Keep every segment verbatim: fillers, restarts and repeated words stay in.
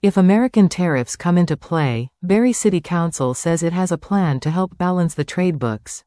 If American tariffs come into play, Barrie City Council says it has a plan to help balance the trade books.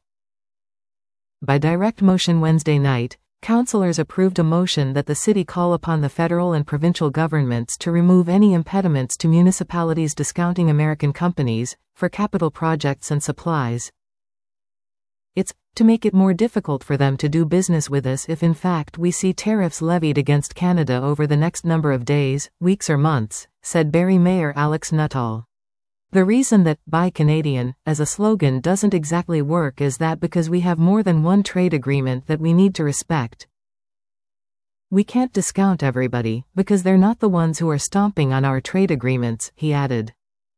By direct motion Wednesday night, councilors approved a motion that the city call upon the federal and provincial governments to remove any impediments to municipalities discounting American companies for capital projects and supplies. It's to make it more difficult for them to do business with us if in fact we see tariffs levied against Canada over the next number of days, weeks or months, said Barrie Mayor Alex Nuttall. The reason that Buy Canadian as a slogan doesn't exactly work is that because we have more than one trade agreement that we need to respect. We can't discount everybody, because they're not the ones who are stomping on our trade agreements, he added.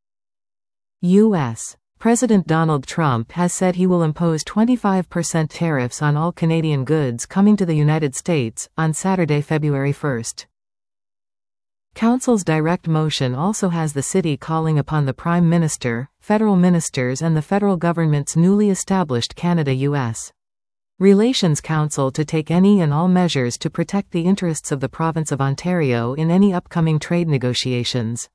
U S President Donald Trump has said he will impose twenty-five percent tariffs on all Canadian goods coming to the United States on Saturday, February first. Council's direct motion also has the city calling upon the Prime Minister, federal ministers and the federal government's newly established Canada-U S Relations Council to take any and all measures to protect the interests of the province of Ontario in any upcoming trade negotiations.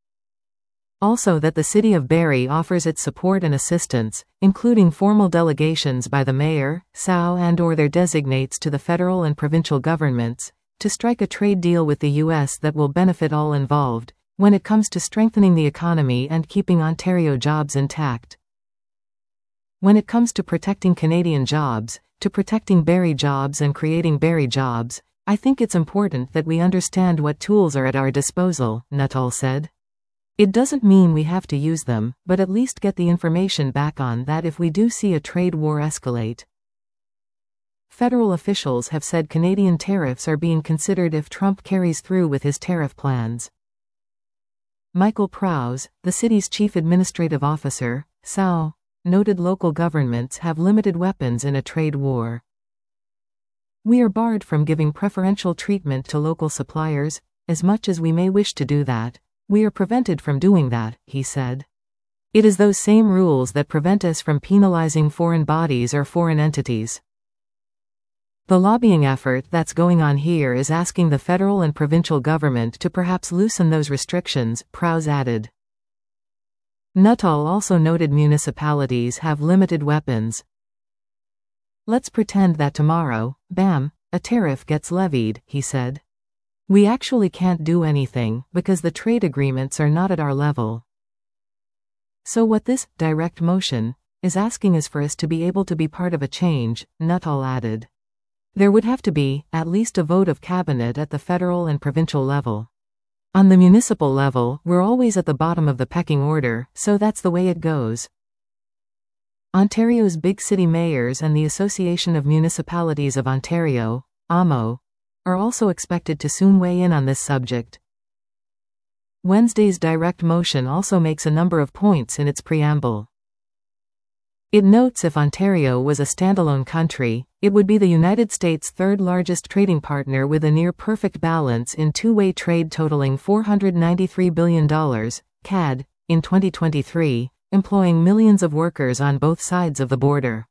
Also that the City of Barrie offers its support and assistance, including formal delegations by the mayor, S O and or their designates to the federal and provincial governments, to strike a trade deal with the U S that will benefit all involved, when it comes to strengthening the economy and keeping Ontario jobs intact. When it comes to protecting Canadian jobs, to protecting Barrie jobs and creating Barrie jobs, I think it's important that we understand what tools are at our disposal, Nuttall said. It doesn't mean we have to use them, but at least get the information back on that if we do see a trade war escalate. Federal officials have said Canadian tariffs are being considered if Trump carries through with his tariff plans. Michael Prowse, the city's chief administrative officer, S O, noted local governments have limited weapons in a trade war. We are barred from giving preferential treatment to local suppliers, as much as we may wish to do that. We are prevented from doing that, he said. It is those same rules that prevent us from penalizing foreign bodies or foreign entities. The lobbying effort that's going on here is asking the federal and provincial government to perhaps loosen those restrictions, Prowse added. Nuttall also noted municipalities have limited weapons. Let's pretend that tomorrow, bam, a tariff gets levied, he said. We actually can't do anything, because the trade agreements are not at our level. So what this direct motion is asking is for us to be able to be part of a change, Nuttall added. There would have to be, at least a vote of cabinet at the federal and provincial level. On the municipal level, we're always at the bottom of the pecking order, so that's the way it goes. Ontario's big city mayors and the Association of Municipalities of Ontario, A M O, are also expected to soon weigh in on this subject. Wednesday's direct motion also makes a number of points in its preamble. It notes if Ontario was a standalone country, it would be the United States' third-largest trading partner with a near-perfect balance in two-way trade totaling four hundred ninety-three billion dollars, C A D, in twenty twenty-three, employing millions of workers on both sides of the border.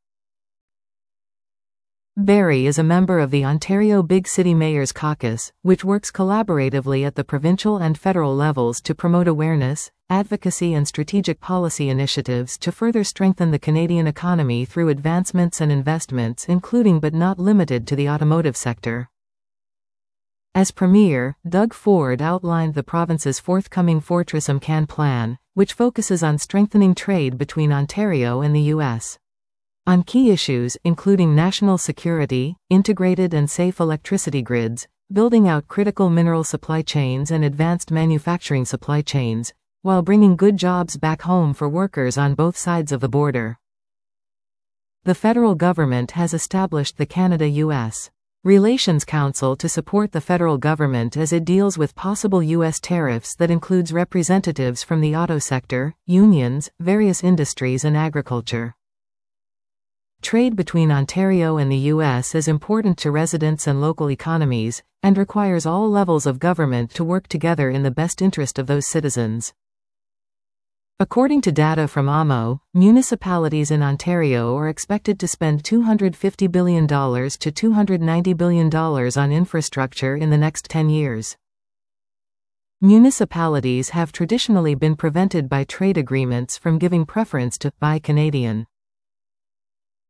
Barrie is a member of the Ontario Big City Mayors Caucus, which works collaboratively at the provincial and federal levels to promote awareness, advocacy and strategic policy initiatives to further strengthen the Canadian economy through advancements and investments including but not limited to the automotive sector. As Premier, Doug Ford outlined the province's forthcoming Fortress McCann plan, which focuses on strengthening trade between Ontario and the U S on key issues including national security, integrated and safe electricity grids, building out critical mineral supply chains and advanced manufacturing supply chains, while bringing good jobs back home for workers on both sides of the border. The federal government has established the Canada-U S Relations Council to support the federal government as it deals with possible U S tariffs that includes representatives from the auto sector, unions, various industries and agriculture. Trade between Ontario and the U S is important to residents and local economies, and requires all levels of government to work together in the best interest of those citizens. According to data from A M O, municipalities in Ontario are expected to spend two hundred fifty billion dollars to two hundred ninety billion dollars on infrastructure in the next ten years. Municipalities have traditionally been prevented by trade agreements from giving preference to Buy Canadian.